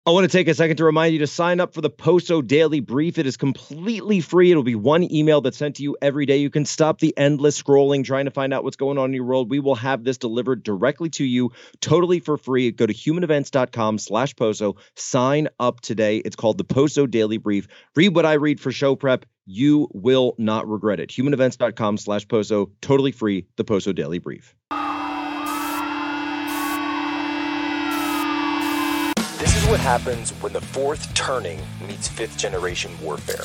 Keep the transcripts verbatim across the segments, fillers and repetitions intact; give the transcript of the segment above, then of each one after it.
I want to take a second to remind you to sign up for the Poso Daily Brief. It is completely free. It'll be one email that's sent to you every day. You can stop the endless scrolling, trying to find out what's going on in your world. We will have this delivered directly to you, totally for free. Go to humanevents.com slash Poso. Sign up today. It's called the Poso Daily Brief. Read what I read for show prep. You will not regret it. humanevents.com slash Poso. Totally free. The Poso Daily Brief. This is what happens when the fourth turning meets fifth generation warfare.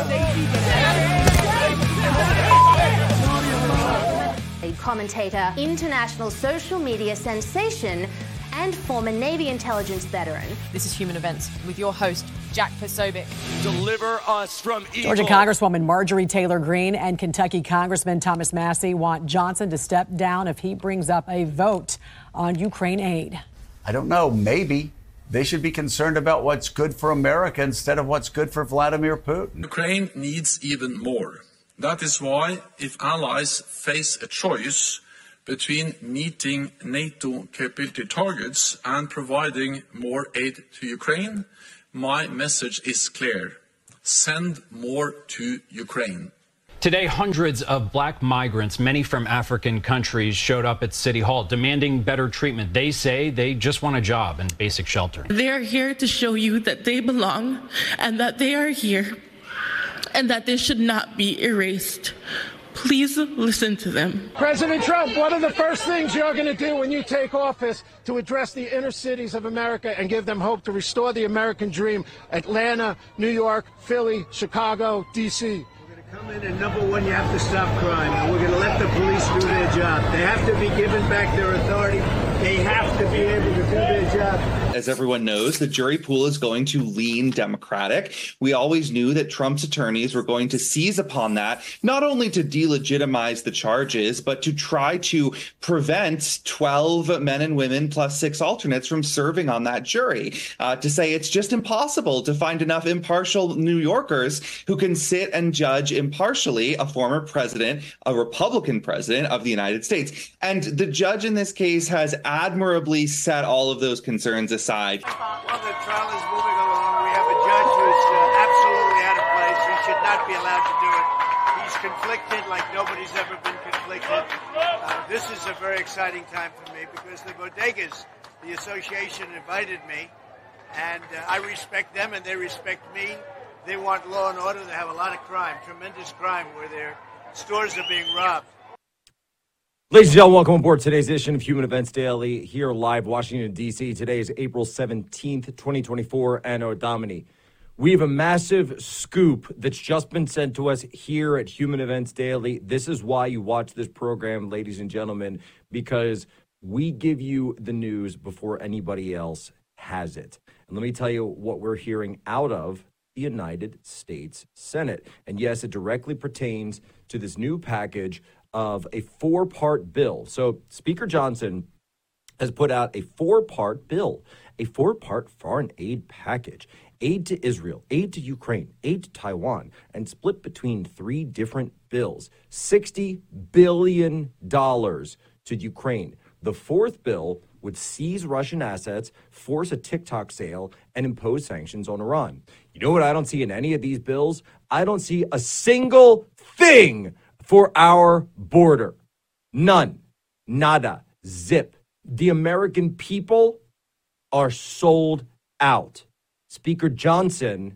A commentator, international social media sensation, and former Navy intelligence veteran. This is Human Events with your host, Jack Posobiec. Deliver us from evil. Georgia Congresswoman Marjorie Taylor Greene and Kentucky Congressman Thomas Massie want Johnson to step down if he brings up a vote on Ukraine aid. I don't know, maybe. They should be concerned about what's good for America instead of what's good for Vladimir Putin. Ukraine needs even more. That is why, if allies face a choice between meeting NATO capability targets and providing more aid to Ukraine, my message is clear. Send more to Ukraine. Today, hundreds of black migrants, many from African countries, showed up at City Hall demanding better treatment. They say they just want a job and basic shelter. They are here to show you that they belong and that they are here and that they should not be erased. Please listen to them. President Trump, what are the first things you're going to do when you take office to address the inner cities of America and give them hope to restore the American dream? Atlanta, New York, Philly, Chicago, D C Come in and number one, you have to stop crime. And we're going to let the police do their job. They have to be given back their authority. They have to be able to do their job. As everyone knows, the jury pool is going to lean Democratic. We always knew that Trump's attorneys were going to seize upon that, not only to delegitimize the charges, but to try to prevent twelve men and women plus six alternates from serving on that jury, uh, to say it's just impossible to find enough impartial New Yorkers who can sit and judge impartially a former president, a Republican president of the United States. And the judge in this case has admirably set all of those concerns aside. While the trial is moving along, we have a judge who's uh, absolutely out of place. He should not be allowed to do it. He's conflicted like nobody's ever been conflicted. Uh, this is a very exciting time for me because the bodegas, the association, invited me, and uh, I respect them and they respect me. They want law and order. They have a lot of crime, tremendous crime, where their stores are being robbed. Ladies and gentlemen, welcome aboard today's edition of Human Events Daily here live, Washington, D C. Today is April seventeenth, twenty twenty-four, Anno Domini. We have a massive scoop that's just been sent to us here at Human Events Daily. This is why you watch this program, ladies and gentlemen, because we give you the news before anybody else has it. And let me tell you what we're hearing out of the United States Senate. And yes, it directly pertains to this new package of a four-part bill. So Speaker Johnson has put out a four-part bill, a four-part foreign aid package, aid to Israel, aid to Ukraine, aid to Taiwan, and split between three different bills, sixty billion dollars to Ukraine. The fourth bill would seize Russian assets, force a TikTok sale, and impose sanctions on Iran. You know what I don't see in any of these bills? I don't see a single thing for our border. None. Nada. Zip. The American people are sold out. Speaker Johnson,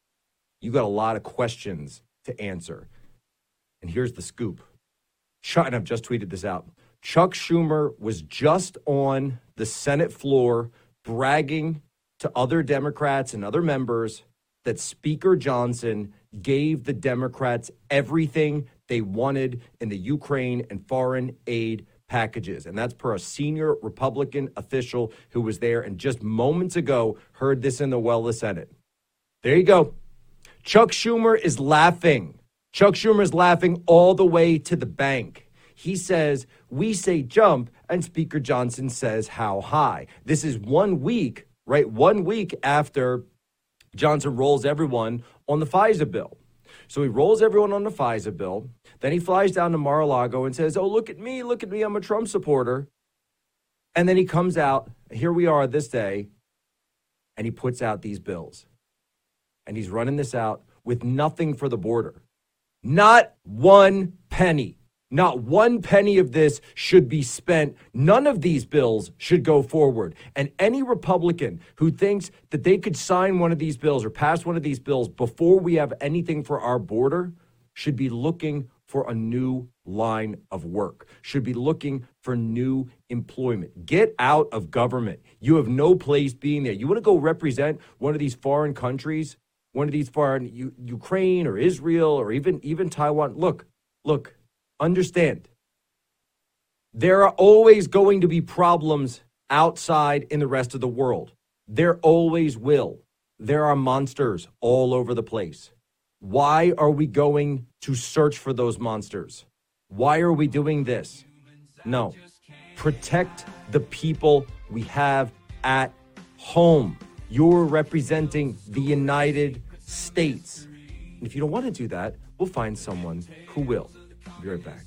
you got a lot of questions to answer. And here's the scoop. Chuck, and I've just tweeted this out. Chuck Schumer was just on the Senate floor bragging to other Democrats and other members that Speaker Johnson gave the Democrats everything they wanted in the Ukraine and foreign aid packages. And that's per a senior Republican official who was there and just moments ago heard this in the well of the Senate. There you go. Chuck Schumer is laughing. Chuck Schumer is laughing all the way to the bank. He says, we say jump, and Speaker Johnson says how high. This is one week, right? One week after Johnson rolls everyone on the FISA bill. So he rolls everyone on the FISA bill. Then he flies down to Mar-a-Lago and says, oh, look at me, look at me, I'm a Trump supporter. And then he comes out, here we are this day, and he puts out these bills. And he's running this out with nothing for the border. Not one penny. Not one penny of this should be spent. None of these bills should go forward. And any Republican who thinks that they could sign one of these bills or pass one of these bills before we have anything for our border should be looking for a new line of work, should be looking for new employment. Get out of government. You have no place being there. You want to go represent one of these foreign countries, one of these foreign, U- Ukraine or Israel or even, even Taiwan. Look, look. Understand, there are always going to be problems outside in the rest of the world. There always will. There are monsters all over the place. Why are we going to search for those monsters? Why are we doing this? No. Protect the people we have at home. You're representing the United States. And if you don't want to do that, we'll find someone who will. Be right back.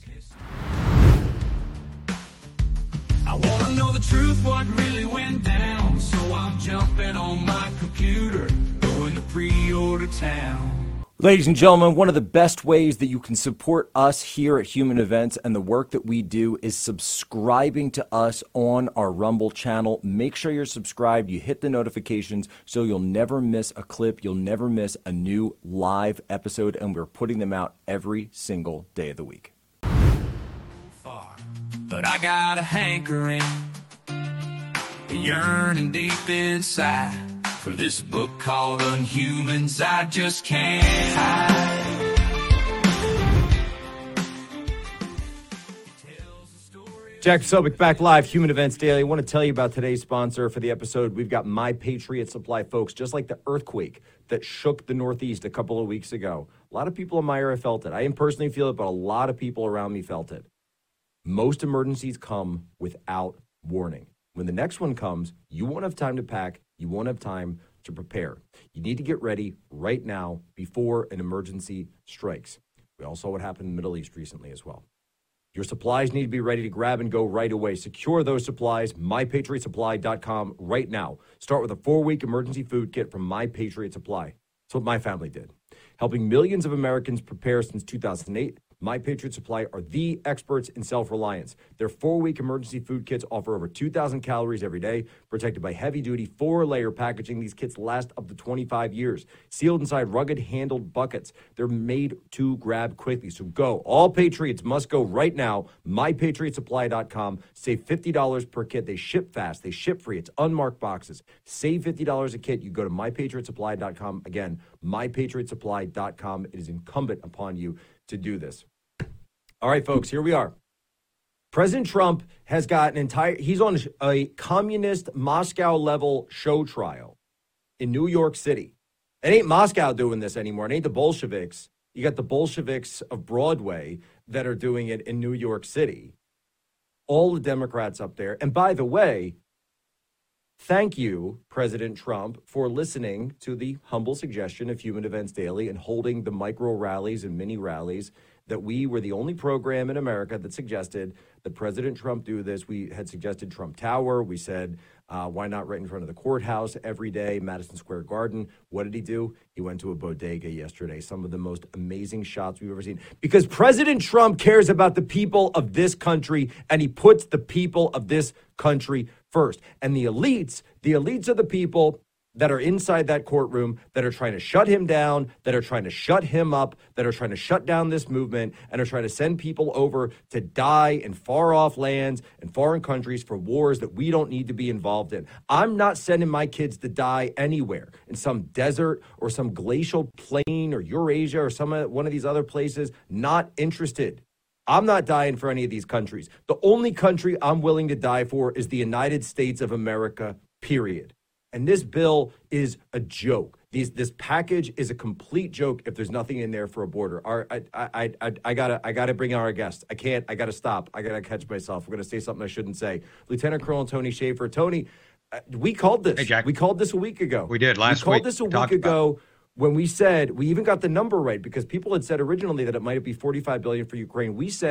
I want to know the truth, what really went down. So I'm jumping on my computer, going to pre-order town. Ladies and gentlemen, one of the best ways that you can support us here at Human Events and the work that we do is subscribing to us on our Rumble channel. Make sure you're subscribed. You hit the notifications so you'll never miss a clip. You'll never miss a new live episode, and we're putting them out every single day of the week. But I got a hankering, yearning deep inside for this book called Unhumans. I just can't hide. Jack Posobiec back live, Human Events Daily. I want to tell you about today's sponsor for the episode. We've got My Patriot Supply, folks. Just like the earthquake that shook the Northeast a couple of weeks ago. A lot of people in my area felt it. I didn't personally feel it, but a lot of people around me felt it. Most emergencies come without warning. When the next one comes, you won't have time to pack. You won't have time to prepare. You need to get ready right now before an emergency strikes. We all saw what happened in the Middle East recently as well. Your supplies need to be ready to grab and go right away. Secure those supplies, my patriot supply dot com right now. Start with a four-week emergency food kit from My Patriot Supply. That's what my family did. Helping millions of Americans prepare since two thousand eight, My Patriot Supply are the experts in self-reliance. Their four-week emergency food kits offer over two thousand calories every day, protected by heavy-duty four-layer packaging. These kits last up to twenty-five years. Sealed inside rugged-handled buckets. They're made to grab quickly. So go. All Patriots must go right now. my patriot supply dot com. Save fifty dollars per kit. They ship fast. They ship free. It's unmarked boxes. Save fifty dollars a kit. You go to my patriot supply dot com. Again, my patriot supply dot com. It is incumbent upon you to do this. All right, folks, here we are. President Trump has got an entire, he's on a communist Moscow level show trial in New York City. It ain't Moscow doing this anymore. It ain't the Bolsheviks. You got the Bolsheviks of Broadway that are doing it in New York City. All the Democrats up there. And by the way, thank you, President Trump, for listening to the humble suggestion of Human Events Daily and holding the micro rallies and mini rallies that we were the only program in America that suggested that President Trump do this. We had suggested Trump Tower. We said, uh, why not right in front of the courthouse every day, Madison Square Garden? What did he do? He went to a bodega yesterday. Some of the most amazing shots we've ever seen. Because President Trump cares about the people of this country, and he puts the people of this country first. And the elites, the elites are the people that are inside that courtroom, that are trying to shut him down, that are trying to shut him up, that are trying to shut down this movement, and are trying to send people over to die in far-off lands and foreign countries for wars that we don't need to be involved in. I'm not sending my kids to die anywhere, in some desert or some glacial plain or Eurasia or some one of these other places. Not interested. I'm not dying for any of these countries. The only country I'm willing to die for is the United States of America, period. And this bill is a joke. These, this package is a complete joke if there's nothing in there for a border. Our, I, I, I, I gotta, I gotta bring our guest. I can't. I gotta stop. I gotta catch myself. We're gonna say something I shouldn't say. Lieutenant Colonel Tony Shaffer. Tony, uh, we called this. Hey, Jack. We called this a week ago. We did last week. We called week. this a Talked week ago when we said we even got the number right because people had said originally that it might be forty-five billion dollars for Ukraine. We said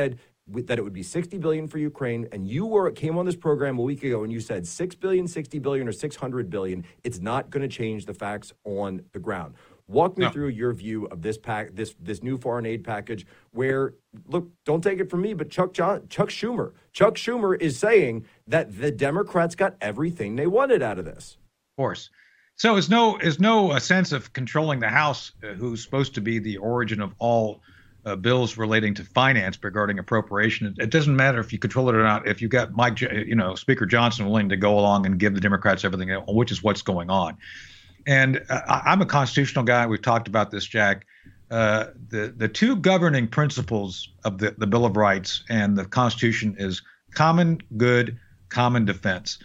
with, that it would be sixty billion dollars for Ukraine, and you were came on this program a week ago and you said six billion dollars, sixty billion dollars, or six hundred billion dollars. It's not going to change the facts on the ground. Walk me no. through your view of this pack, this this new foreign aid package. Where, look, don't take it from me, but Chuck John, Chuck Schumer, Chuck Schumer is saying that the Democrats got everything they wanted out of this. Of course. So is no is no a sense of controlling the House, uh, who's supposed to be the origin of all uh, bills relating to finance regarding appropriation. It, it doesn't matter if you control it or not. If you got Mike, you know, Speaker Johnson willing to go along and give the Democrats everything, which is what's going on. And uh, I'm a constitutional guy. We've talked about this, Jack. Uh, the the two governing principles of the, the Bill of Rights and the Constitution is common good, common defense.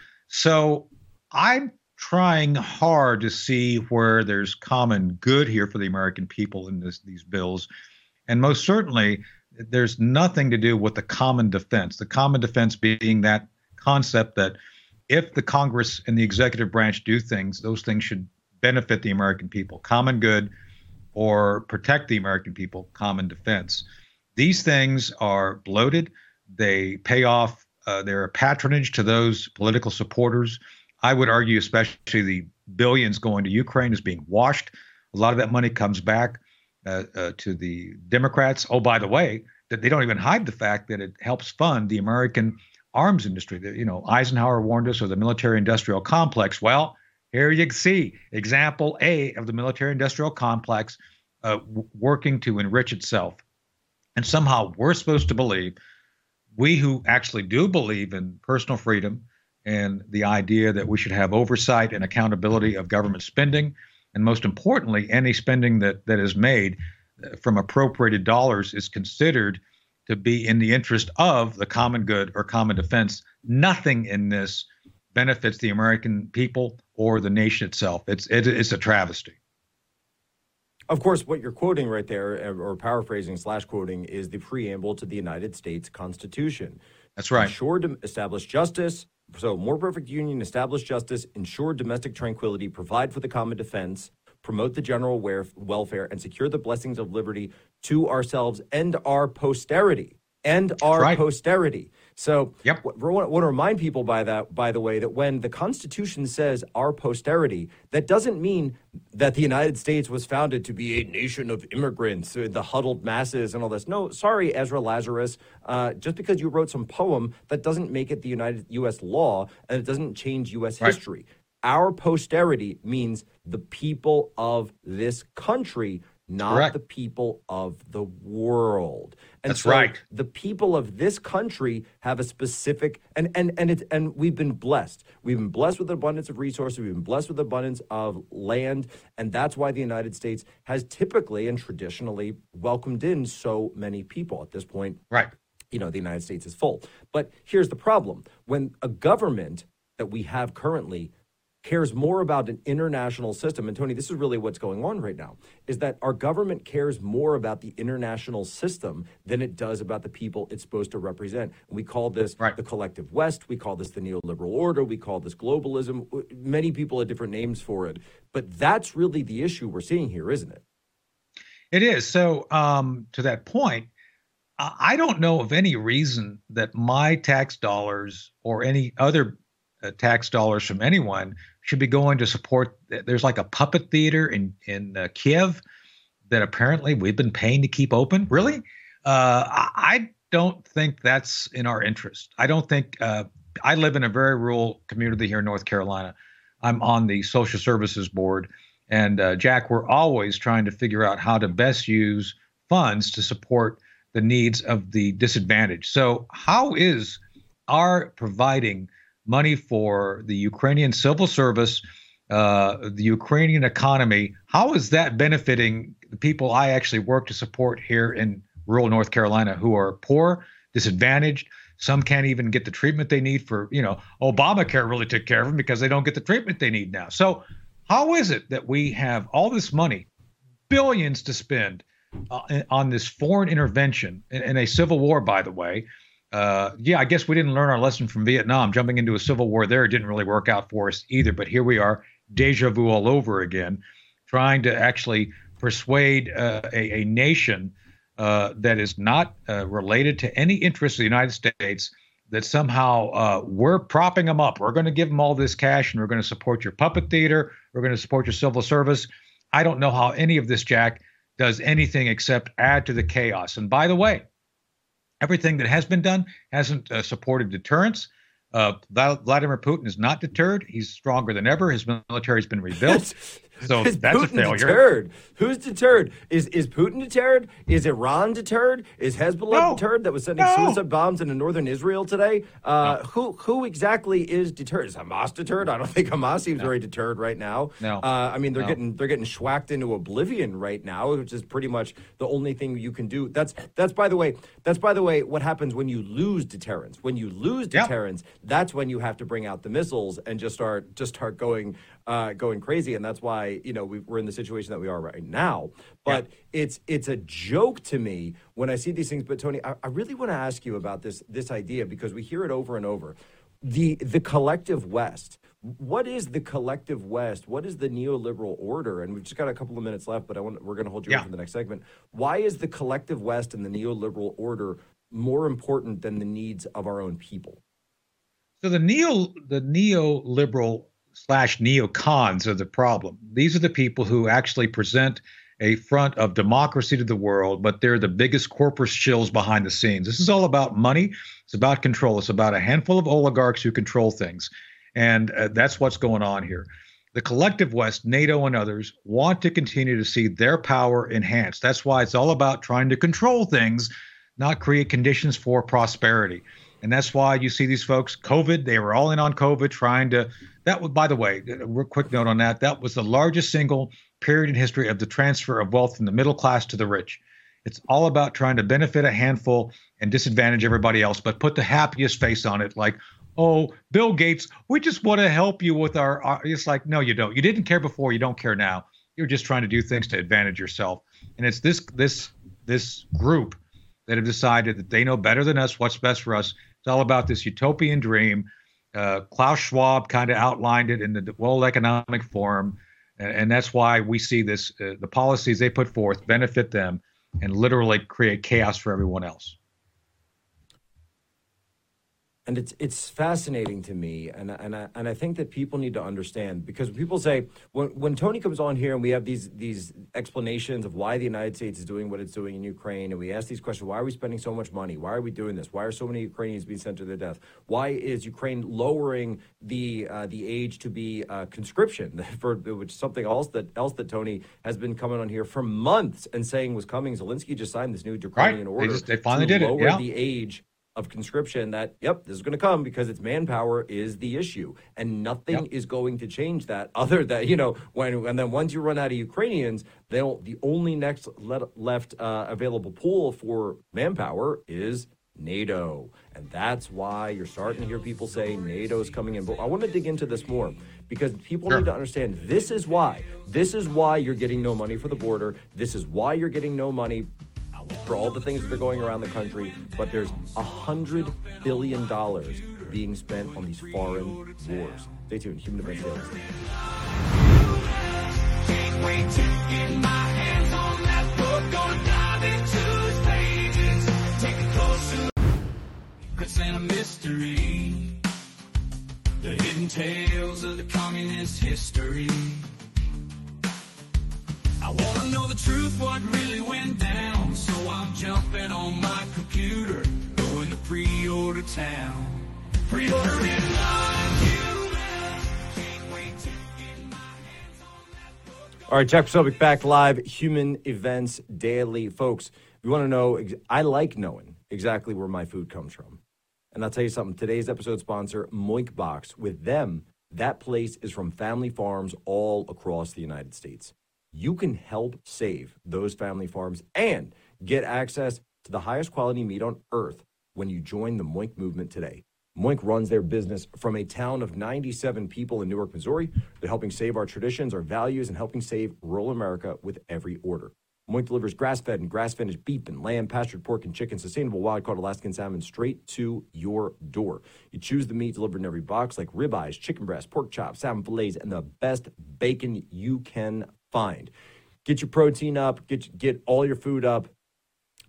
So I'm trying hard to see where there's common good here for the American people in this, these bills. And most certainly, there's nothing to do with the common defense, the common defense being that concept that if the Congress and the executive branch do things, those things should benefit the American people, common good, or protect the American people, common defense. These things are bloated. They pay off. Uh, they're a patronage to those political supporters. I would argue, especially the billions going to Ukraine is being washed. A lot of that money comes back uh, uh, to the Democrats. Oh, by the way, that they don't even hide the fact that it helps fund the American arms industry. That, you know, Eisenhower warned us of the military-industrial complex. Well, here you can see example A of the military-industrial complex uh, w- working to enrich itself. And somehow we're supposed to believe, we who actually do believe in personal freedom and the idea that we should have oversight and accountability of government spending, and most importantly, any spending that, that is made from appropriated dollars is considered to be in the interest of the common good or common defense. Nothing in this benefits the American people or the nation itself. It's it, it's a travesty. Of course, what you're quoting right there, or paraphrasing slash quoting, is the preamble to the United States Constitution. That's right. Ensure to establish justice. So, more perfect union, establish justice, ensure domestic tranquility, provide for the common defense, promote the general welfare, and secure the blessings of liberty to ourselves and our posterity. And our right. posterity. So, yep. I want to remind people by that, by the way, that when the Constitution says our posterity, that doesn't mean that the United States was founded to be a nation of immigrants, the huddled masses and all this. No, sorry, Ezra Lazarus. Uh, just because you wrote some poem, that doesn't make it the United U S law, and it doesn't change U S right. history. Our posterity means the people of this country, not Correct. the people of the world. And That's so right. the people of this country have a specific, and and and it, and we've been blessed. We've been blessed with an abundance of resources. We've been blessed with abundance of land, and that's why the United States has typically and traditionally welcomed in so many people. At this point, right? You know, the United States is full. But here's the problem: when a government that we have currently cares more about an international system, and Tony, this is really what's going on right now, is that our government cares more about the international system than it does about the people it's supposed to represent. And we call this right. the collective West. We call this the neoliberal order. We call this globalism. Many people have different names for it. But that's really the issue we're seeing here, isn't it? It is. So um, to that point, I don't know of any reason that my tax dollars or any other uh, tax dollars from anyone should be going to support. There's like a puppet theater in, in uh, Kiev that apparently we've been paying to keep open. Really? Uh, I don't think that's in our interest. I don't think uh, I live in a very rural community here in North Carolina. I'm on the Social Services Board. And uh, Jack, we're always trying to figure out how to best use funds to support the needs of the disadvantaged. So how is our providing money for the Ukrainian civil service, uh, the Ukrainian economy, how is that benefiting the people I actually work to support here in rural North Carolina who are poor, disadvantaged? Some can't even get the treatment they need for, you know, Obamacare really took care of them because they don't get the treatment they need now. So how is it that we have all this money, billions to spend uh, on this foreign intervention in, in a civil war, by the way? Uh, yeah, I guess we didn't learn our lesson from Vietnam. Jumping into a civil war there didn't really work out for us either. But here we are, deja vu all over again, trying to actually persuade uh, a, a nation uh, that is not uh, related to any interest of the United States, that somehow uh, we're propping them up. We're going to give them all this cash, and we're going to support your puppet theater. We're going to support your civil service. I don't know how any of this, Jack, does anything except add to the chaos. And by the way, everything that has been done hasn't uh, supported deterrence. Uh, Vladimir Putin is not deterred. He's stronger than ever. His military has been rebuilt. So is that's Putin a failure. Deterred? Who's deterred? Is is Putin deterred? Is Iran deterred? Is Hezbollah No. deterred that was sending No. suicide bombs into northern Israel today? Uh, no. Who who exactly is deterred? Is Hamas deterred? I don't think Hamas seems no. very deterred right now. No. Uh, I mean they're no. getting they're getting schwacked into oblivion right now, which is pretty much the only thing you can do. That's that's by the way that's by the way what happens when you lose deterrence. When you lose deterrence, yep. that's when you have to bring out the missiles and just start just start going. Uh, going crazy, and that's why you know we, we're in the situation that we are right now. But yeah. it's it's a joke to me when I see these things. But Tony, I, I really want to ask you about this this idea because we hear it over and over. The the collective West. What is the collective West? What is the neoliberal order? And we've just got a couple of minutes left, but I want we're going to hold you yeah. up for the next segment. Why is the collective West and the neoliberal order more important than the needs of our own people? So the neo the neoliberal slash neocons are the problem. These are the people who actually present a front of democracy to the world, but they're the biggest corporate shills behind the scenes. This is all about money. It's about control. It's about a handful of oligarchs who control things. And uh, that's what's going on here. The collective West, NATO and others, want to continue to see their power enhanced. That's why it's all about trying to control things, not create conditions for prosperity. And that's why you see these folks, COVID, they were all in on COVID, trying to, that was, by the way, a real quick note on that, that was the largest single period in history of the transfer of wealth from the middle class to the rich. It's all about trying to benefit a handful and disadvantage everybody else, but put the happiest face on it, like, oh, Bill Gates, we just want to help you with our, our, it's like, no, you don't. You didn't care before, you don't care now. You're just trying to do things to advantage yourself. And it's this, this, this group that have decided that they know better than us what's best for us. It's all about this utopian dream. Uh, Klaus Schwab kind of outlined it in the World Economic Forum, and, and that's why we see this. Uh, the policies they put forth benefit them and literally create chaos for everyone else. And it's it's fascinating to me, and and I, and I think that people need to understand, because people say when when Tony comes on here and we have these these explanations of why the United States is doing what it's doing in Ukraine, and we ask these questions: why are we spending so much money? Why are we doing this? Why are so many Ukrainians being sent to their death? Why is Ukraine lowering the uh, the age to be uh, conscription, for which is something else that else that Tony has been coming on here for months and saying was coming? Zelensky just signed this new Ukrainian right. order They, just, they finally to did lower it. Yeah. the age of conscription. That, yep, this is going to come because it's manpower is the issue, and nothing yep. is going to change that other than, you know, when, and then once you run out of Ukrainians, they'll, the only next let, left uh, available pool for manpower is NATO. And that's why you're starting to hear people say NATO is coming in. But I want to dig into this more, because people sure. need to understand this is why. This is why you're getting no money for the border. This is why you're getting no money for all the things that are going around the country, but there's a hundred billion dollars being spent on these foreign wars. Stay tuned. Human Events Daily. Can't wait to get my hands on that book, gonna dive into its pages, take a closer look. It's a mystery, the hidden tales of the communist history. I want to know the truth, what really went down, so I'm jumping on my computer, going to pre-order town. Pre-order in live. Can't wait to get my hands on that book. All right, Jack Posobiec back live, Human Events Daily. Folks, if you want to know, I like knowing exactly where my food comes from. And I'll tell you something, today's episode sponsor, Moink Box. With them, that place is from family farms all across the United States. You can help save those family farms and get access to the highest quality meat on earth when you join the Moink movement today. Moink runs their business from a town of ninety-seven people in Newark, Missouri. They're helping save our traditions, our values, and helping save rural America with every order. Moink delivers grass-fed and grass-finished beef and lamb, pastured pork and chicken, sustainable wild-caught Alaskan salmon straight to your door. You choose the meat delivered in every box, like ribeyes, chicken breast, pork chops, salmon fillets, and the best bacon you can find. Get your protein up, get get all your food up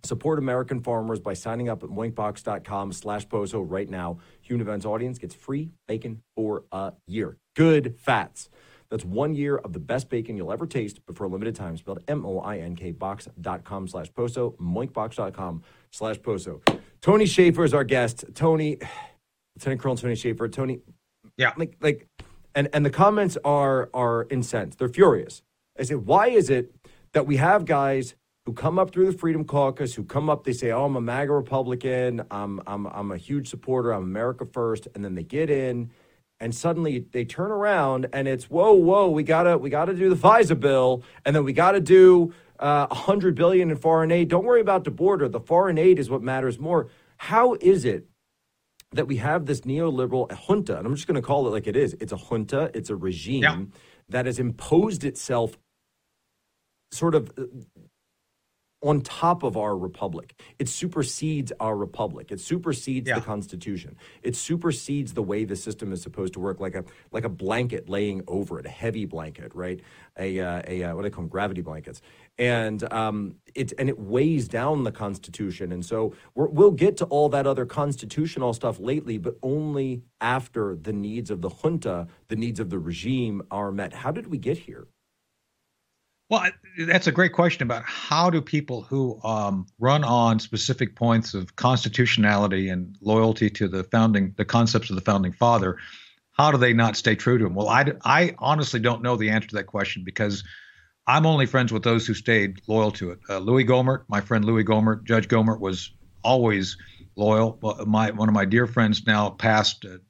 Support American farmers by signing up at moinkbox.com slash poso right now. Human Events audience gets free bacon for a year. Good fats. That's one year of the best bacon you'll ever taste, but for a limited time. Spelled M O I N K box.com slash poso, moinkbox.com slash poso. Tony Shaffer is our guest. Tony, Lieutenant Colonel Tony Shaffer. Tony, yeah, like, like, and, and the comments are are incensed. They're furious. I say, why is it that we have guys who come up through the Freedom Caucus, who come up, they say, oh, I'm a MAGA Republican, I'm I'm I'm a huge supporter, I'm America first, and then they get in, and suddenly they turn around, and it's whoa, whoa, we gotta we gotta do the FISA bill, and then we gotta do uh, a hundred billion in foreign aid. Don't worry about the border. The foreign aid is what matters more. How is it that we have this neoliberal junta, and I'm just going to call it like it is? It's a junta. It's a regime yeah. that has imposed itself sort of on top of our republic. It supersedes our republic. It supersedes yeah. the Constitution. It supersedes the way the system is supposed to work, like a like a blanket laying over it, a heavy blanket, right? A uh, a uh, what do they call them? Gravity blankets, and um, it and it weighs down the Constitution. And so we're, we'll get to all that other constitutional stuff lately, but only after the needs of the junta, the needs of the regime are met. How did we get here? Well, that's a great question about how do people who um, run on specific points of constitutionality and loyalty to the founding, the concepts of the founding father, how do they not stay true to them? Well, I, I honestly don't know the answer to that question because I'm only friends with those who stayed loyal to it. Uh, Louis Gohmert, my friend Louis Gohmert, Judge Gohmert was always loyal. My one of my dear friends now passed, uh,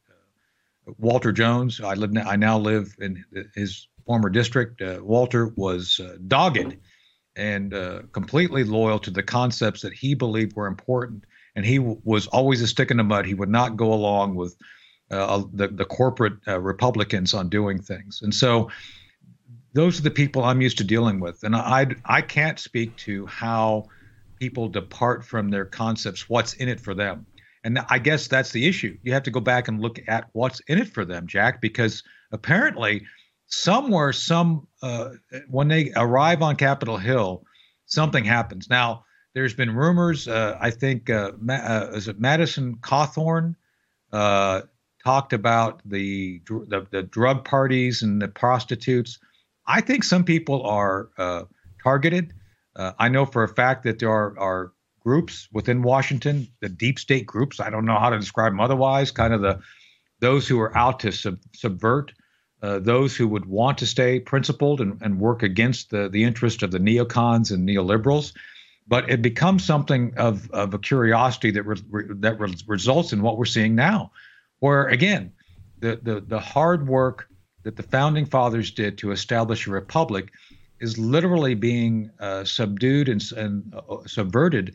Walter Jones. I live. I now live in his former district. uh, Walter was uh, dogged and uh, completely loyal to the concepts that he believed were important. And he w- was always a stick in the mud. He would not go along with uh, the, the corporate uh, Republicans on doing things. And so those are the people I'm used to dealing with. And I, I can't speak to how people depart from their concepts, what's in it for them. And I guess that's the issue. You have to go back and look at what's in it for them, Jack, because apparently somewhere, some uh, when they arrive on Capitol Hill, something happens. Now, there's been rumors. Uh, I think uh, Ma- uh, is it Madison Cawthorn uh, talked about the, the the drug parties and the prostitutes. I think some people are uh, targeted. Uh, I know for a fact that there are, are groups within Washington, the deep state groups. I don't know how to describe them otherwise. Kind of the those who are out to sub, subvert. Uh, those who would want to stay principled and, and work against the, the interest of the neocons and neoliberals. But it becomes something of, of a curiosity that re, re, that re, results in what we're seeing now, where, again, the, the, the hard work that the founding fathers did to establish a republic is literally being uh, subdued and, and uh, subverted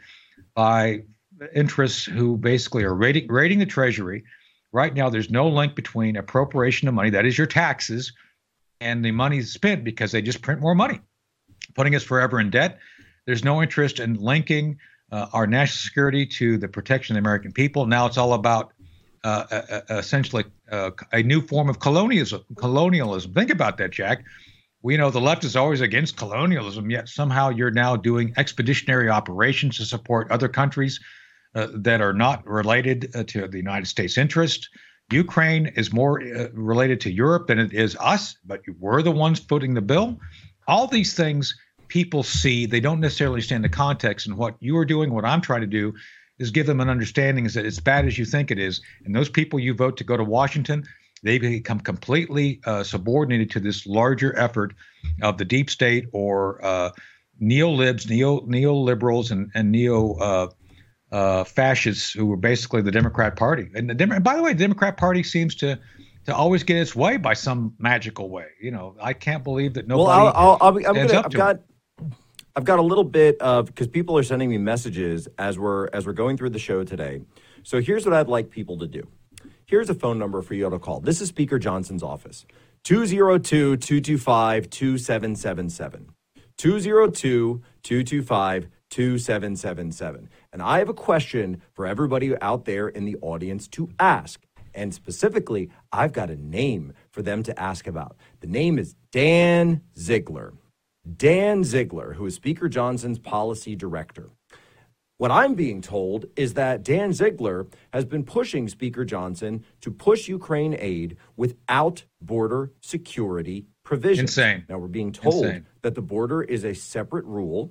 by interests who basically are raiding, raiding the Treasury. Right now, there's no link between appropriation of money, that is your taxes, and the money spent because they just print more money, putting us forever in debt. There's no interest in linking uh, our national security to the protection of the American people. Now it's all about uh, uh, essentially uh, a new form of colonialism. Colonialism. Think about that, Jack. We know the left is always against colonialism, yet somehow you're now doing expeditionary operations to support other countries Uh, that are not related uh, to the United States interest. Ukraine is more uh, related to Europe than it is us, but we're the ones footing the bill. All these things people see, they don't necessarily understand the context. And what you are doing, what I'm trying to do, is give them an understanding is that it's bad as you think it is. And those people you vote to go to Washington, they become completely uh, subordinated to this larger effort of the deep state or uh, neo-libs, neo neoliberals, and, and neo uh, Uh, fascists who were basically the Democrat Party. And the Dem- and by the way, the Democrat Party seems to to always get its way by some magical way. You know, I can't believe that nobody well, I'll, I'll, I'll, I'm stands gonna, up I've to got, it. I've got a little bit of, because people are sending me messages as we're as we're going through the show today. So here's what I'd like people to do. Here's a phone number for you to call. This is Speaker Johnson's office. two oh two, two two five, two seven seven seven. two oh two, two two five, two seven seven seven. And I have a question for everybody out there in the audience to ask. And specifically, I've got a name for them to ask about. The name is Dan Ziegler. Dan Ziegler, who is Speaker Johnson's policy director. What I'm being told is that Dan Ziegler has been pushing Speaker Johnson to push Ukraine aid without border security provisions. Insane. Now, we're being told Insane. that the border is a separate rule,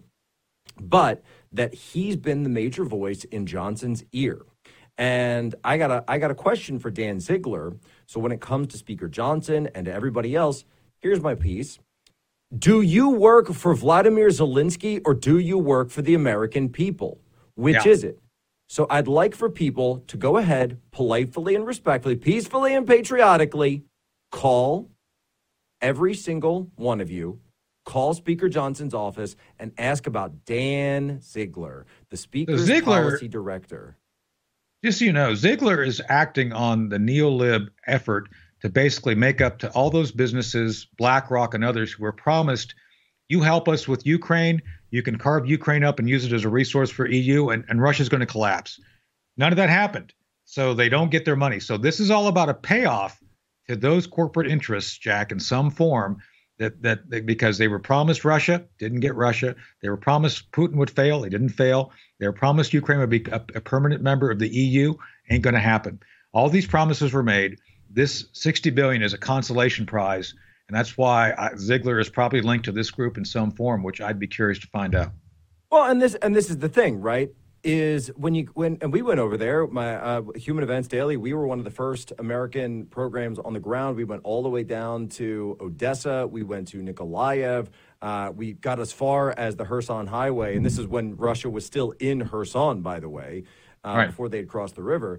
but that he's been the major voice in Johnson's ear. And I got a I got a question for Dan Ziegler. So when it comes to Speaker Johnson and to everybody else, here's my piece. Do you work for Vladimir Zelensky or do you work for the American people? Which Yeah. is it? So I'd like for people to go ahead, politely and respectfully, peacefully and patriotically, call every single one of you, call Speaker Johnson's office and ask about Dan Ziegler, the Speaker's Ziegler- policy director. Just so you know, Ziegler is acting on the neo-lib effort to basically make up to all those businesses, BlackRock and others, who were promised, you help us with Ukraine, you can carve Ukraine up and use it as a resource for E U, and, and Russia's going to collapse. None of that happened. So they don't get their money. So this is all about a payoff to those corporate interests, Jack, in some form, that that they, because they were promised Russia, didn't get Russia. They were promised Putin would fail, he didn't fail. They were promised Ukraine would be a, a permanent member of the E U, ain't going to happen. All these promises were made. This sixty billion dollars is a consolation prize, and that's why I, Ziegler is probably linked to this group in some form, which I'd be curious to find out. Well, and this and this is the thing, right? Is when you when and we went over there, my uh, Human Events Daily. We were one of the first American programs on the ground. We went all the way down to Odessa. We went to Nikolaev. Uh, we got as far as the Kherson Highway, and this is when Russia was still in Kherson, by the way, uh, Right. before they'd crossed the river.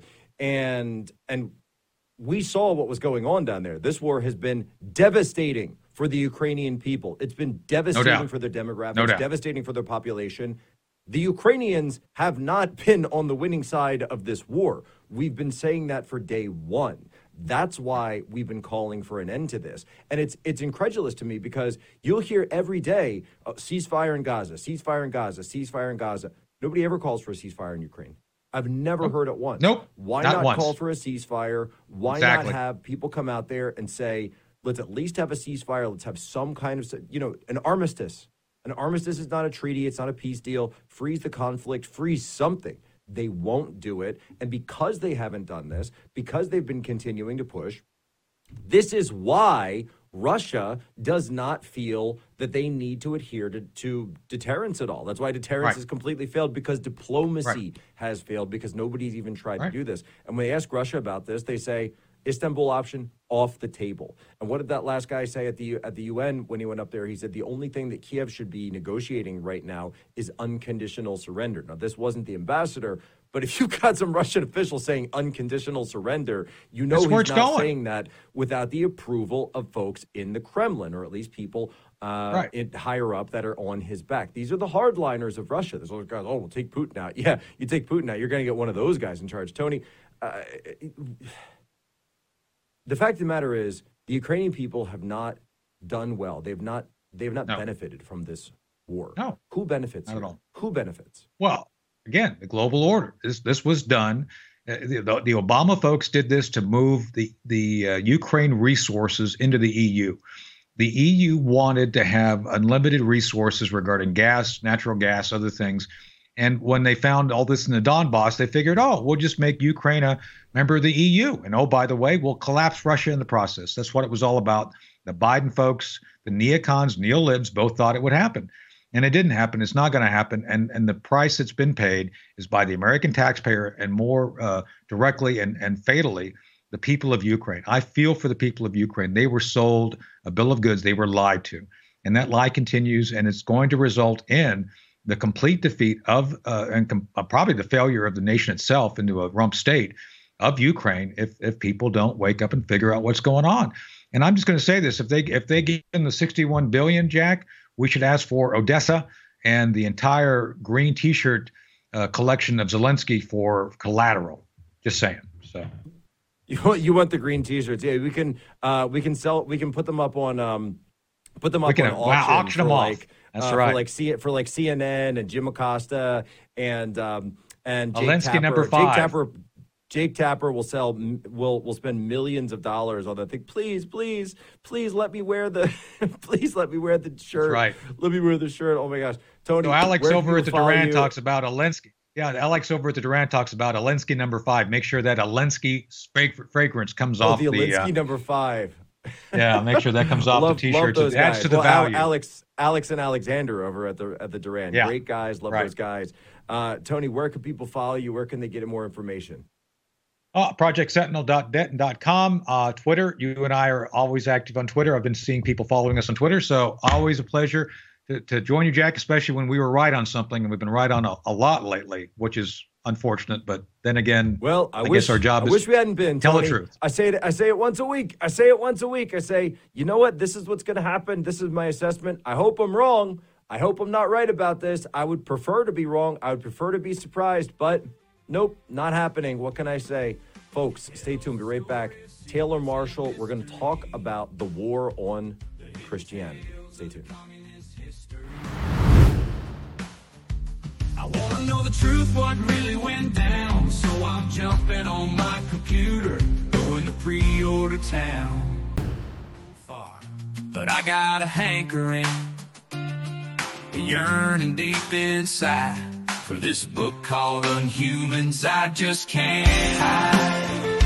And and we saw what was going on down there. This war has been devastating for the Ukrainian people. It's been devastating doubt. for their demographics, No doubt. devastating for their population. The Ukrainians have not been on the winning side of this war. We've been saying that for day one. That's why we've been calling for an end to this. And it's it's incredulous to me because you'll hear every day, oh, ceasefire in Gaza, ceasefire in Gaza, ceasefire in Gaza. Nobody ever calls for a ceasefire in Ukraine. I've never Nope. heard it once. Nope. Why Not not, once. call for a ceasefire? Why Exactly. not have people come out there and say, let's at least have a ceasefire. Let's have some kind of, you know, an armistice. An armistice is not a treaty. It's not a peace deal. Freeze the conflict. Freeze something. They won't do it. And because they haven't done this, because they've been continuing to push, this is why Russia does not feel that they need to adhere to, to deterrence at all. That's why deterrence Right. has completely failed, because diplomacy Right. has failed, because nobody's even tried Right. to do this. And when they ask Russia about this, they say, Istanbul option off the table. And what did that last guy say at the at the U N when he went up there? He said the only thing that Kiev should be negotiating right now is unconditional surrender. Now, this wasn't the ambassador, but if you've got some Russian official saying unconditional surrender, you know That's where he's it's not going. saying that without the approval of folks in the Kremlin, or at least people uh, Right. in, higher up that are on his back. These are the hardliners of Russia. There's all those guys, oh, we'll take Putin out. Yeah, you take Putin out, you're going to get one of those guys in charge. Tony, uh, the fact of the matter is, the Ukrainian people have not done well. They've not. They've not No. benefited from this war. No. Who benefits? Not at here? all. Who benefits? Well, again, the global order. This this was done. Uh, the, the, the Obama folks did this to move the the uh, Ukraine resources into the E U. The E U wanted to have unlimited resources regarding gas, natural gas, other things. And when they found all this in the Donbass, they figured, oh, we'll just make Ukraine a member of the E U. And oh, by the way, we'll collapse Russia in the process. That's what it was all about. The Biden folks, the neocons, neolibs, both thought it would happen. And it didn't happen. It's not going to happen. And and the price that's been paid is by the American taxpayer, and more uh, directly and, and fatally, the people of Ukraine. I feel for the people of Ukraine. They were sold a bill of goods. They were lied to. And that lie continues, and it's going to result in the complete defeat of uh, and com- uh, probably the failure of the nation itself into a rump state of Ukraine if if people don't wake up and figure out what's going on. And I'm just going to say this: if they if they give them the sixty-one billion, Jack, we should ask for Odessa and the entire green T-shirt uh, collection of Zelensky for collateral. Just saying. So You want, you want the green T-shirts? Yeah, we can. Uh, we can sell. We can put them up on. Um, put them up We can, on uh, auction. auction for them off. like, That's uh, right. For like C for like C N N and Jim Acosta and um, and Jake Zelensky Tapper. number Jake five. Tapper. Jake Tapper will sell. Will will spend millions of dollars on that thing. Please, please, please let me wear the. please let me wear the shirt. right. Let me wear the shirt. Oh my gosh, Tony. So Alex where can over at the people follow Duran you? talks about Zelensky. Yeah, Alex over at the Duran talks about Alinsky number five. Make sure that Alinsky fragrance comes oh, off the the Alinsky uh, number five. Yeah, make sure that comes off love, the T-shirts. It adds guys. to the well, value. Alex, Alex and Alexander over at the at the Duran. Yeah. Great guys. Love right. those guys. Uh, Tony, where can people follow you? Where can they get more information? Uh, project sentinel dot det dot com, uh, Twitter. You and I are always active on Twitter. I've been seeing people following us on Twitter, so always a pleasure to, to join you, Jack, especially when we were right on something, and we've been right on a, a lot lately, which is unfortunate. But then again, well, I, I wish guess our job I is wish we hadn't been. Tell Tony. the truth. I say it. I say it once a week. I say it once a week. I say, you know what? This is what's going to happen. This is my assessment. I hope I'm wrong. I hope I'm not right about this. I would prefer to be wrong. I would prefer to be surprised, but nope, not happening. What can I say? Folks, stay tuned. Be right back. Taylor Marshall, we're going to talk about the war on Christianity. Stay tuned. I want to know the truth, what really went down. So I'm jumping on my computer, going to pre-order town. Far, but I got a hankering, yearning deep inside for this book called Unhumans I just can't hide.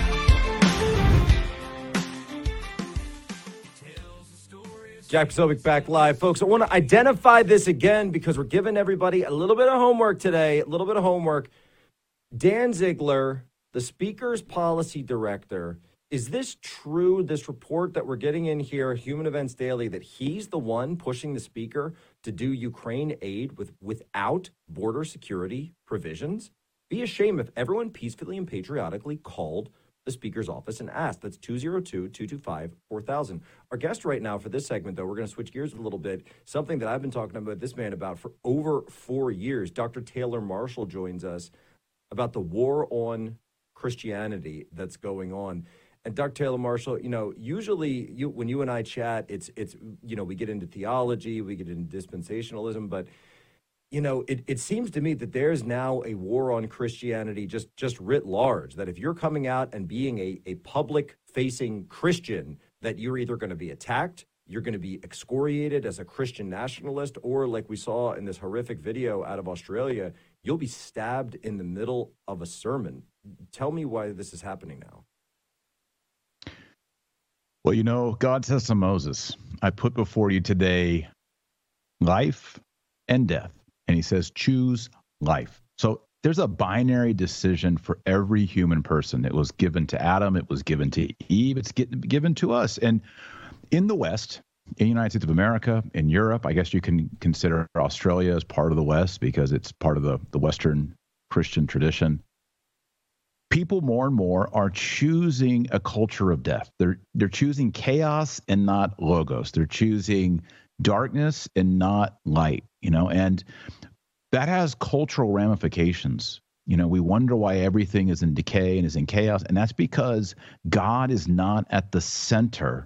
Jack Posobiec back live. Folks, I want to identify this again because we're giving everybody a little bit of homework today, a little bit of homework. Dan Ziegler, the Speaker's Policy Director, is this true, this report that we're getting in here, Human Events Daily, that he's the one pushing the Speaker to do Ukraine aid with without border security provisions? Be a shame if everyone peacefully and patriotically called the Speaker's office and asked. That's two oh two, two two five, four thousand. Our guest right now for this segment, though, we're going to switch gears a little bit. Something that I've been talking about this man about for over four years. Doctor Taylor Marshall joins us about the war on Christianity that's going on. And Doctor Taylor Marshall, you know, usually you, when you and I chat, it's, it's you know, we get into theology, we get into dispensationalism, but you know, it, it seems to me that there's now a war on Christianity just, just writ large, that if you're coming out and being a, a public-facing Christian, that you're either going to be attacked, you're going to be excoriated as a Christian nationalist, or like we saw in this horrific video out of Australia, you'll be stabbed in the middle of a sermon. Tell me why this is happening now. Well, you know, God says to Moses, I put before you today life and death. And he says, choose life. So there's a binary decision for every human person. It was given to Adam. It was given to Eve. It's get, given to us. And in the West, in the United States of America, in Europe, I guess you can consider Australia as part of the West because it's part of the, the Western Christian tradition. People more and more are choosing a culture of death. They're they're choosing chaos and not logos. They're choosing darkness and not light, you know, and that has cultural ramifications. You know, we wonder why everything is in decay and is in chaos, and that's because God is not at the center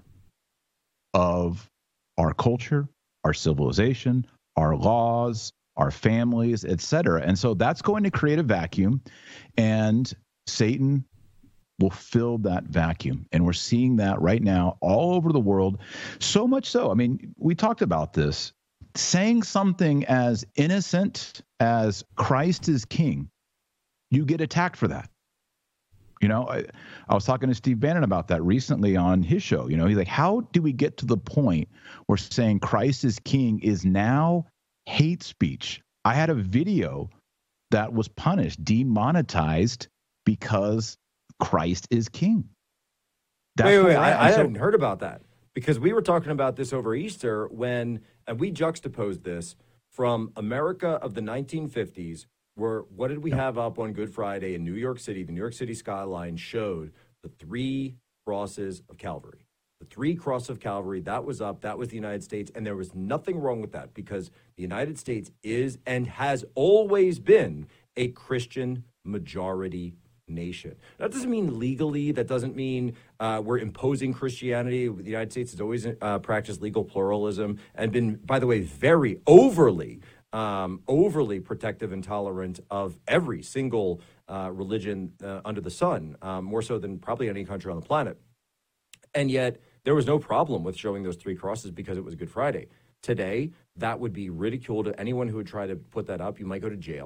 of our culture, our civilization, our laws, our families, et cetera. And so that's going to create a vacuum, and Satan will fill that vacuum. And we're seeing that right now all over the world. So much so, I mean, we talked about this, saying something as innocent as Christ is king, you get attacked for that. You know, I, I was talking to Steve Bannon about that recently on his show. You know, he's like, how do we get to the point where saying Christ is king is now hate speech? I had a video that was punished, demonetized, because Christ is king. That's wait, wait, wait. I, I so, hadn't heard about that because we were talking about this over Easter when, and we juxtaposed this from America of the nineteen fifties, where what did we yeah. have up on Good Friday in New York City? The New York City skyline showed the three crosses of Calvary. The three crosses of Calvary, that was up, that was the United States, and there was nothing wrong with that because the United States is and has always been a Christian majority nation. That doesn't mean legally. That doesn't mean uh, we're imposing Christianity. The United States has always uh, practiced legal pluralism and been, by the way, very overly, um, overly protective and tolerant of every single uh, religion uh, under the sun, um, more so than probably any country on the planet. And yet there was no problem with showing those three crosses because it was Good Friday. Today, that would be ridiculed. Anyone who would try to put that up, you might go to jail.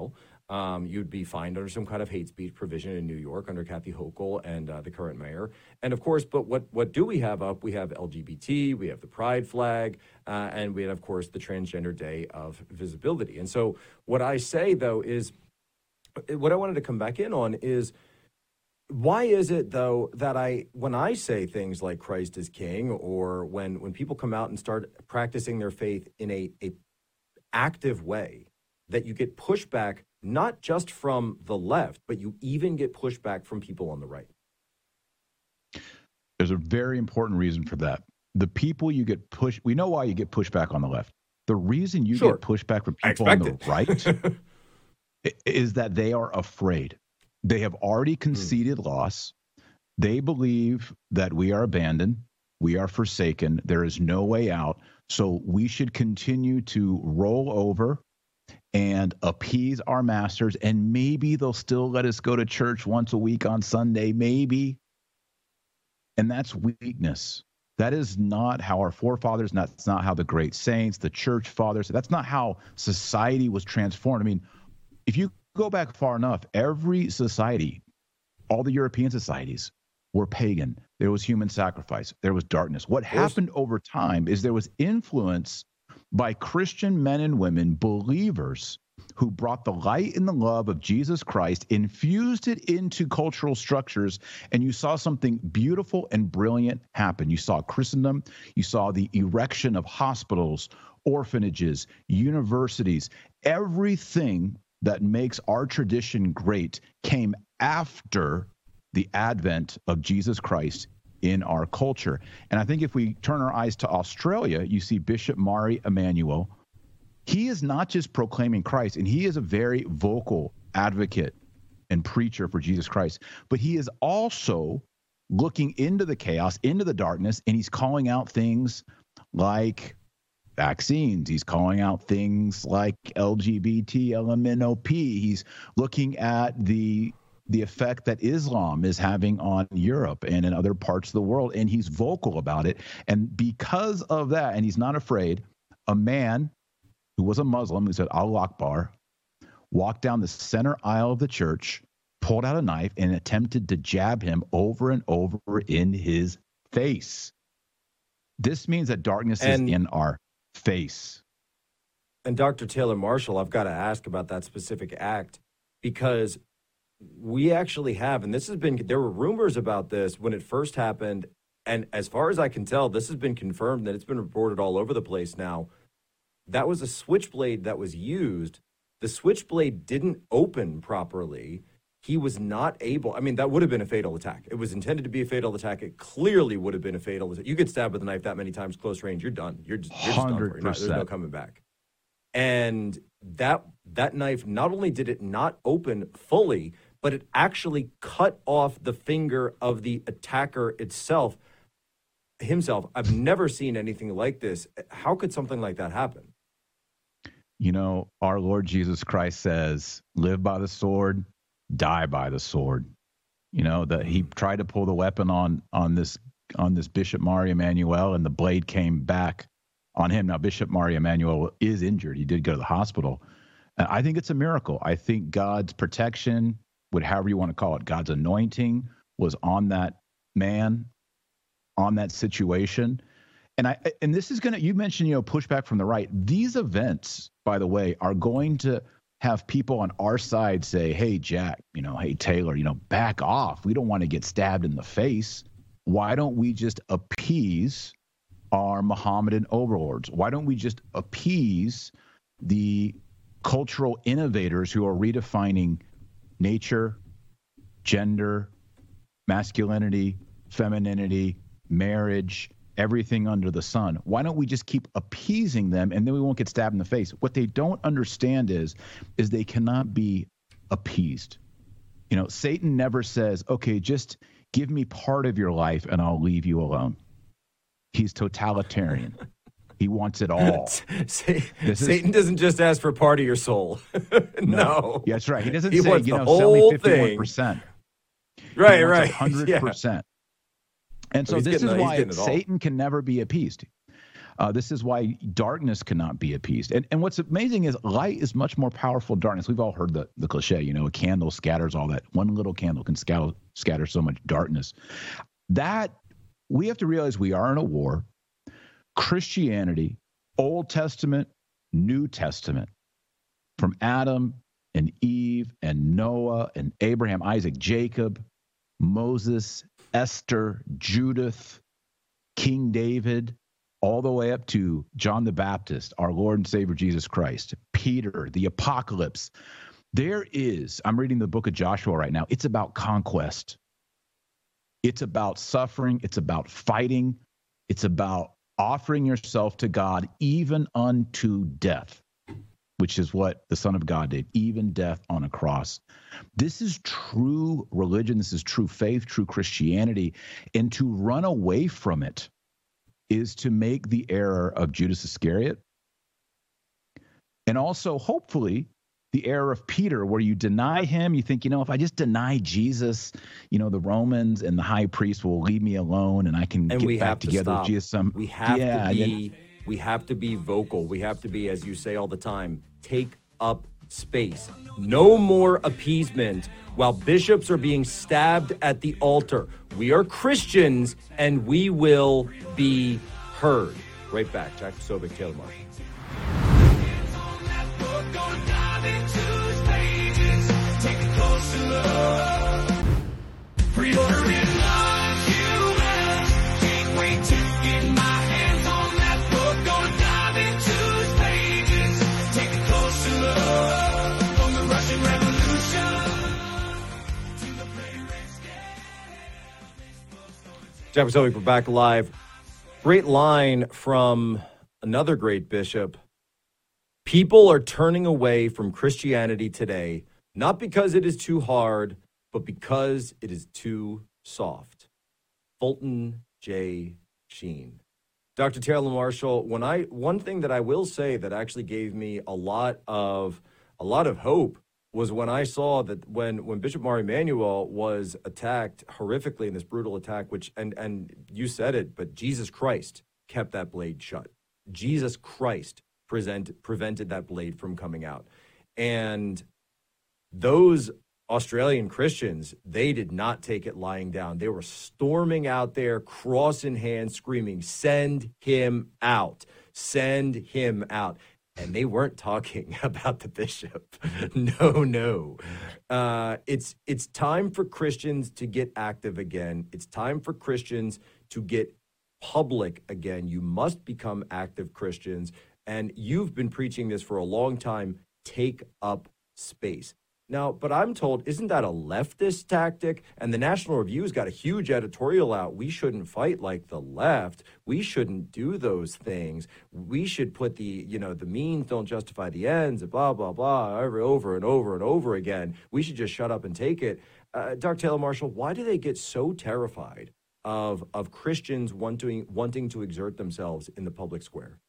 Um, you'd be fined under some kind of hate speech provision in New York under Kathy Hochul and uh, the current mayor. And of course, but what what do we have up? We have L G B T, we have the pride flag, uh, and we have, of course, the Transgender Day of Visibility. And so what I say, though, is what I wanted to come back in on is why is it, though, that I when I say things like Christ is King, or when when people come out and start practicing their faith in a, a active way, that you get pushback not just from the left, but you even get pushback from people on the right? There's a very important reason for that. The people you get pushed, we know why you get pushback on the left. The reason you sure. get pushback from people on the it. right is that they are afraid. They have already conceded mm. loss. They believe that we are abandoned, we are forsaken, there is no way out. So we should continue to roll over and appease our masters, and maybe they'll still let us go to church once a week on Sunday, maybe. And that's weakness. That is not how our forefathers, that's not how the great saints, the church fathers, that's not how society was transformed. I mean, if you go back far enough, every society, all the European societies were pagan. There was human sacrifice. There was darkness. What happened over time is there was influence by Christian men and women, believers, who brought the light and the love of Jesus Christ, infused it into cultural structures, and you saw something beautiful and brilliant happen. You saw Christendom, you saw the erection of hospitals, orphanages, universities. Everything that makes our tradition great came after the advent of Jesus Christ in our culture. And I think if we turn our eyes to Australia, you see Bishop Mari Emanuel. He is not just proclaiming Christ, and he is a very vocal advocate and preacher for Jesus Christ, but he is also looking into the chaos, into the darkness, and he's calling out things like vaccines. He's calling out things like L G B T, L M N O P. He's looking at the the effect that Islam is having on Europe and in other parts of the world, and he's vocal about it. And because of that, and he's not afraid, a man who was a Muslim, who said Allah Akbar, walked down the center aisle of the church, pulled out a knife, and attempted to jab him over and over in his face. This means that darkness and, is in our face. And Doctor Taylor Marshall, I've got to ask about that specific act, because we actually have, and this has been, there were rumors about this when it first happened, and as far as I can tell, this has been confirmed, that it's been reported all over the place now. That was a switchblade that was used. The switchblade didn't open properly. He was not able, I mean, that would have been a fatal attack. It was intended to be a fatal attack. It clearly would have been a fatal attack. You get stabbed with a knife that many times, close range, you're done. You're just, you're just done for. You're not, there's no coming back. And that that knife, not only did it not open fully, but it actually cut off the finger of the attacker itself, himself. I've never seen anything like this. How could something like that happen? You know, our Lord Jesus Christ says, live by the sword, die by the sword. You know, that he tried to pull the weapon on on this on this Bishop Mari Emanuel, and the blade came back on him. Now, Bishop Mari Emanuel is injured. He did go to the hospital. And I think it's a miracle. I think God's protection, would however you want to call it, God's anointing was on that man, on that situation. And I and this is going to, you mentioned, you know, pushback from the right. These events, by the way, are going to have people on our side say, hey, Jack, you know, hey, Taylor, you know, back off. We don't want to get stabbed in the face. Why don't we just appease our Mohammedan overlords? Why don't we just appease the cultural innovators who are redefining nature, gender, masculinity, femininity, marriage, everything under the sun? Why don't we just keep appeasing them, and then we won't get stabbed in the face? What they don't understand is, is they cannot be appeased. You know, Satan never says, okay, just give me part of your life and I'll leave you alone. He's totalitarian. He wants it all. Satan is, doesn't just ask for part of your soul. no. no. Yeah, that's right. He doesn't he say, you know, sell me fifty-one percent. Right, right. one hundred percent. Yeah. And so this is why Satan can never be appeased. Uh, this is why darkness cannot be appeased. And and what's amazing is light is much more powerful than darkness. We've all heard the, the cliche, you know, a candle scatters all that. One little candle can scatter, scatter so much darkness. That, we have to realize we are in a war. Christianity, Old Testament, New Testament, from Adam and Eve and Noah and Abraham, Isaac, Jacob, Moses, Esther, Judith, King David, all the way up to John the Baptist, our Lord and Savior Jesus Christ, Peter, the apocalypse. There is, I'm reading the book of Joshua right now. It's about conquest. It's about suffering. It's about fighting. It's about offering yourself to God, even unto death, which is what the Son of God did, even death on a cross. This is true religion. This is true faith, true Christianity. And to run away from it is to make the error of Judas Iscariot, and also, hopefully, the error of Peter, where you deny him. You think, you know, if I just deny Jesus, you know, the Romans and the high priest will leave me alone, and I can and get we back have together to stop. with Jesus. Some, we have yeah, to be. yeah. We have to be vocal. We have to be, as you say all the time, take up space. No more appeasement while bishops are being stabbed at the altar. We are Christians, and we will be heard. Right back. Jack Posobiec, Taylor Marshall. Jack Posobiec, we're back live. Great line from another great bishop. People are turning away from Christianity today, not because it is too hard, but because it is too soft. Fulton J. Sheen. Doctor Taylor Marshall, when I one thing that I will say that actually gave me a lot of a lot of hope was when I saw that when, when Bishop Mario Emanuel was attacked horrifically in this brutal attack, which, and, and you said it, but Jesus Christ kept that blade shut. Jesus Christ present, prevented that blade from coming out. And those Australian Christians, they did not take it lying down. They were storming out there, cross in hand, screaming, "Send him out, send him out." And they weren't talking about the bishop. No, no. Uh, it's it's time for Christians to get active again. It's time for Christians to get public again. You must become active Christians. And you've been preaching this for a long time. Take up space. Now, but I'm told, isn't that a leftist tactic? And the National Review's got a huge editorial out. We shouldn't fight like the left. We shouldn't do those things. We should put the, you know, the means don't justify the ends, blah, blah, blah, over, over and over and over again. We should just shut up and take it. Uh, Doctor Taylor Marshall, why do they get so terrified of of Christians wanting wanting to exert themselves in the public square?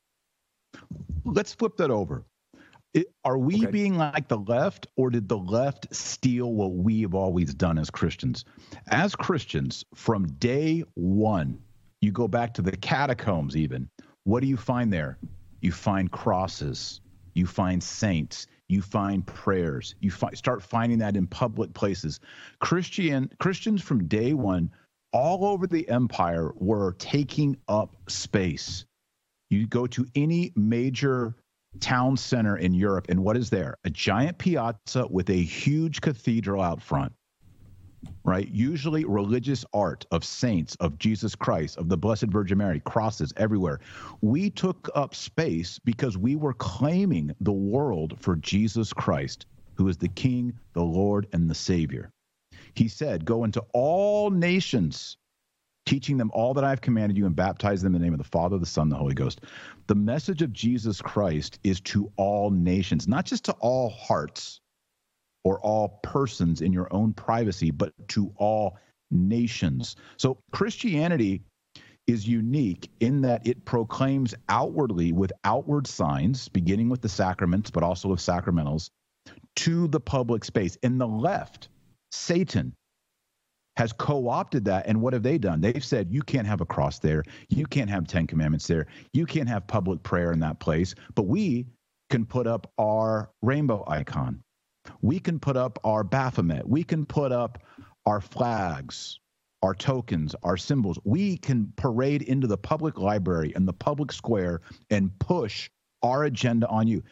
Let's flip that over. It, are we okay. being like the left, or did the left steal what we have always done as Christians? As Christians, from day one, you go back to the catacombs even. What do you find there? You find crosses. You find saints. You find prayers. You fi- start finding that in public places. Christian Christians from day one, all over the empire, were taking up space. You go to any major town center in Europe, and what is there? A giant piazza with a huge cathedral out front, right? Usually religious art of saints, of Jesus Christ, of the Blessed Virgin Mary, crosses everywhere. We took up space because we were claiming the world for Jesus Christ, who is the King, the Lord, and the Savior. He said, "Go into all nations, teaching them all that I've commanded you, and baptize them in the name of the Father, the Son, and the Holy Ghost." The message of Jesus Christ is to all nations, not just to all hearts or all persons in your own privacy, but to all nations. So Christianity is unique in that it proclaims outwardly with outward signs, beginning with the sacraments, but also with sacramentals, to the public space. In the left, Satan has co-opted that. And what have they done? They've said, you can't have a cross there. You can't have Ten Commandments there. You can't have public prayer in that place. But we can put up our rainbow icon. We can put up our Baphomet. We can put up our flags, our tokens, our symbols. We can parade into the public library and the public square and push our agenda on you.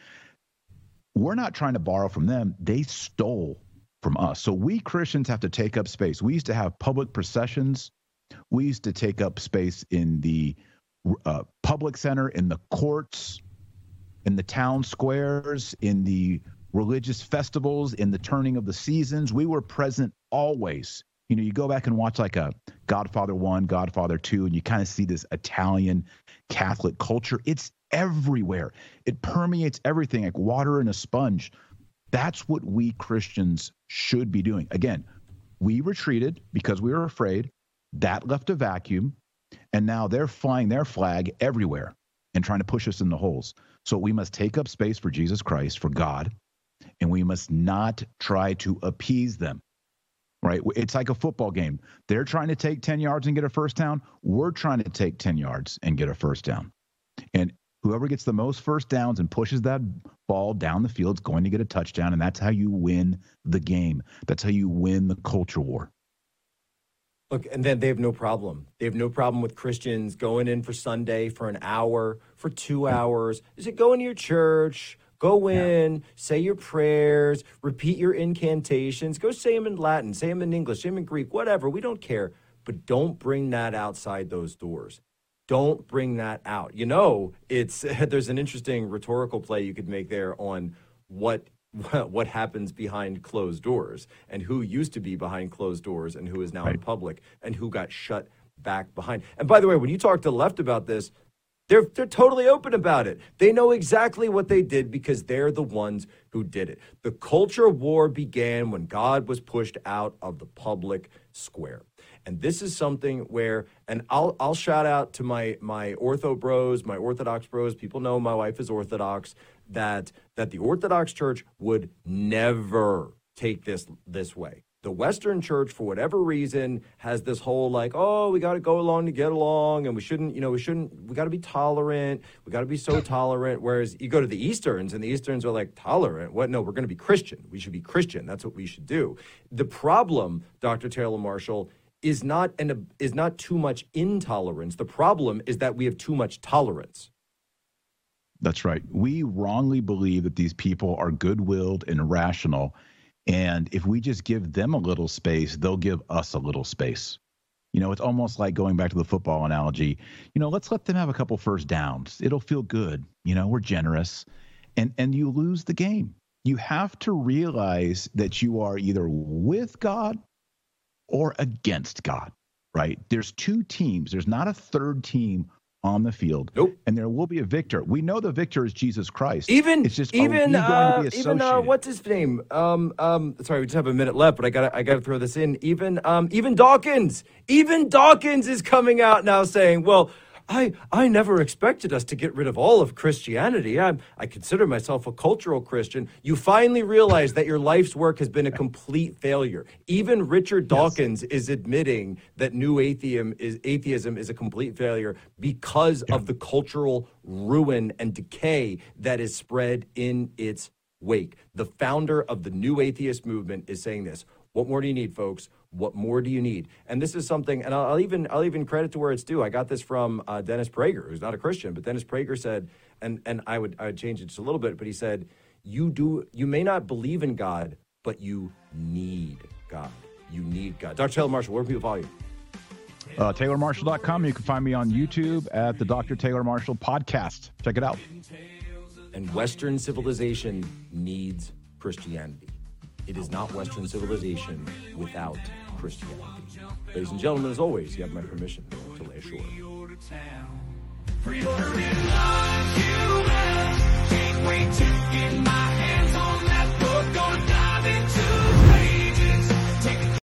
We're not trying to borrow from them. They stole from us. So we Christians have to take up space. We used to have public processions. We used to take up space in the uh, public center, in the courts, in the town squares, in the religious festivals, in the turning of the seasons. We were present always. You know, you go back and watch like a Godfather one, Godfather two, and you kind of see this Italian Catholic culture. It's everywhere. It permeates everything like water in a sponge. That's what we Christians should be doing. Again, we retreated because we were afraid. That left a vacuum. And now they're flying their flag everywhere and trying to push us in the holes. So we must take up space for Jesus Christ, for God, and we must not try to appease them. Right? It's like a football game. They're trying to take ten yards and get a first down. We're trying to take ten yards and get a first down. And whoever gets the most first downs and pushes that ball down the field is going to get a touchdown, and that's how you win the game. That's how you win the culture war. Look, and then they have no problem. They have no problem with Christians going in for Sunday for an hour, for two hours. Is it going to your church? Go in, yeah. Say your prayers, repeat your incantations. Go say them in Latin, say them in English, say them in Greek, whatever. We don't care. But don't bring that outside those doors. Don't bring that out. You know, it's there's an interesting rhetorical play you could make there on what what happens behind closed doors and who used to be behind closed doors and who is now right. in public and who got shut back behind. And by the way, when you talk to the left about this, They're they're totally open about it. They know exactly what they did because they're the ones who did it. The culture war began when God was pushed out of the public square. And this is something where, and I'll I'll shout out to my my ortho bros, my Orthodox bros. People know my wife is Orthodox, that that the Orthodox Church would never take this this way. The Western Church, for whatever reason, has this whole like, oh, we got to go along to get along, and we shouldn't, you know, we shouldn't, we got to be tolerant. We got to be so tolerant. Whereas you go to the Easterns, and the Easterns are like, tolerant? What? No, we're going to be Christian. We should be Christian. That's what we should do. The problem, Doctor Taylor Marshall, is not an is not too much intolerance. The problem is that we have too much tolerance. That's right. We wrongly believe that these people are good-willed and rational. And if we just give them a little space, they'll give us a little space. You know, it's almost like going back to the football analogy. You know, let's let them have a couple first downs. It'll feel good. You know, we're generous. And and you lose the game. You have to realize that you are either with God or against God, right? There's two teams. There's not a third team on the field. Nope. And there will be a victor. We know the victor is Jesus Christ. Even, it's just, even, uh, even, uh, uh, what's his name? Um, um, sorry, we just have a minute left, but I gotta, I gotta throw this in. Even, um, even Dawkins, even Dawkins is coming out now saying, well, I, I never expected us to get rid of all of Christianity. I, I consider myself a cultural Christian. You finally realize that your life's work has been a complete failure. Even Richard Dawkins yes. is admitting that new atheism is, atheism is a complete failure because yeah. of the cultural ruin and decay that is spread in its wake. The founder of the new atheist movement is saying this. What more do you need, folks? What more do you need? And this is something, and I'll, I'll even I'll even credit to where it's due. I got this from uh, Dennis Prager, who's not a Christian, but Dennis Prager said, and and I would I would change it just a little bit, but he said, you do you may not believe in God, but you need God. You need God. Doctor Taylor Marshall, where do people follow you? Uh, Taylor Marshall dot com. You can find me on YouTube at the Doctor Taylor Marshall podcast. Check it out. And Western civilization needs Christianity. It is not Western civilization without Christianity. Ladies and gentlemen, as always, you have my permission to lay ashore.